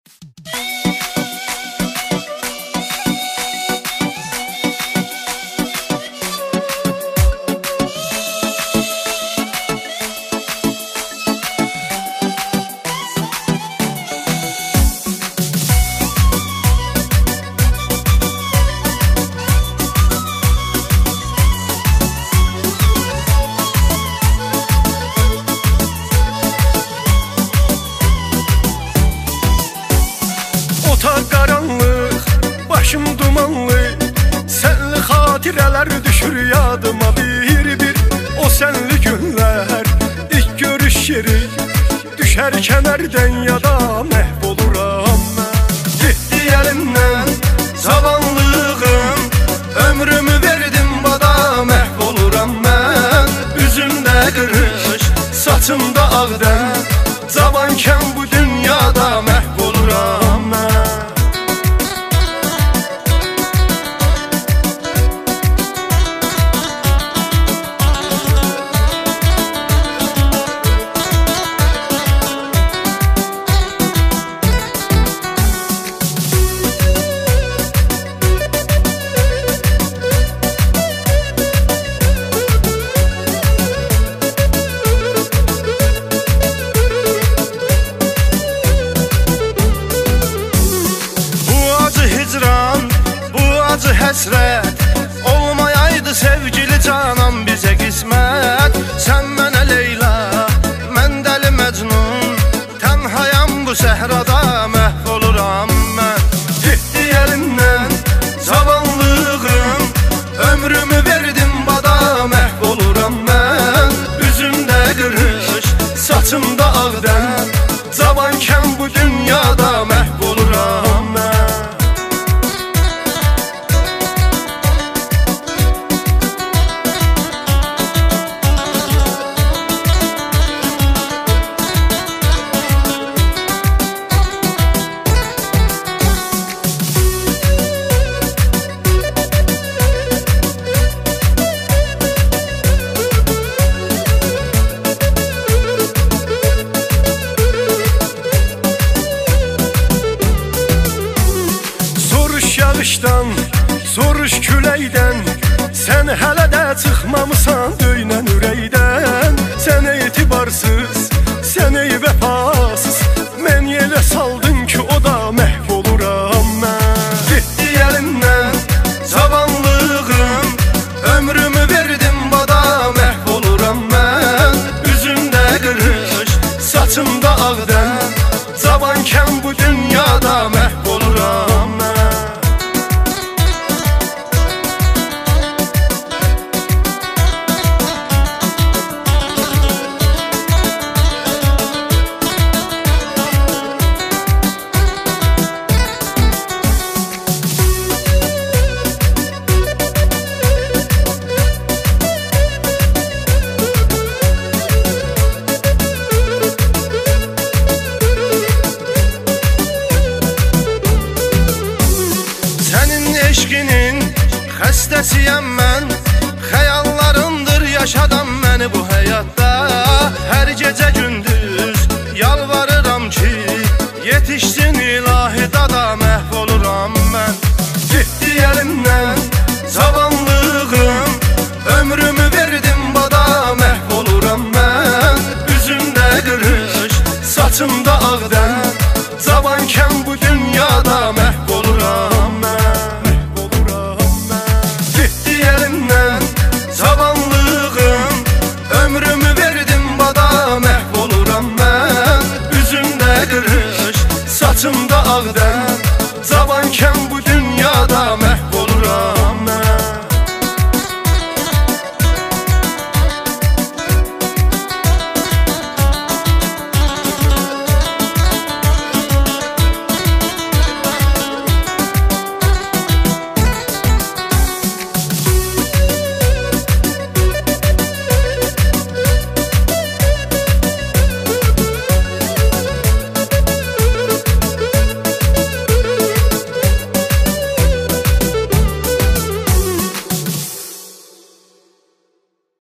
Başım dumanlı, senli xatirələr düşür yadıma bir-bir. O senli günlər, ilk görüş yeri düşər kəmərdən yada məhv oluram mən. Getdi əlimdən zavallığım, ömrümü verdim bada məhv oluram mən. Üzümdə qırış, saçımda ağdən, cavanken bu dünyada məhv oluram mən. Həsrət olmayaydı sevgili canan bizə qismət. Sən mənə Leyla, mən dəli Məcnun, tənhayam bu səhrada məhv oluram mən. Getdi əlimdən cavanlığım, ömrümü verdim bada məhv oluram mən. Üzümdə qırış, saçımda ağdən, cavanken bu dünyada məhv oluram mən. Yağışdan, soruş küləkdən, sən hələ də çıxmamısan döynən ürəkdən. Sən etibarsız, sən vəfasız, mən yerə saldın ki o da məhv oluram mən. Getdi əlimdən cavanlığım, ömrümü verdim bada məhv oluram mən. Üzümdə qırış, saçımda ağdən, cavanken bu dünyada məhv oluram mən. Eşqinin xəstəsiyəm mən, xəyallarımdır yaşadan məni bu həyatda. Hər gecə gündüz yalvarıram ki, yetişsin ilahi dada məhv oluram mən. Getdi əlimdən cavanlığım, ömrümü verdim bada məhv oluram mən. Üzümdə qırış, saçımda ağdən, cavanken bu dünyada məhv oluram mən. Cavanlığım, ömrümü verdim bada məhv oluram mən. Üzümdə qırış, saçımda ağdən,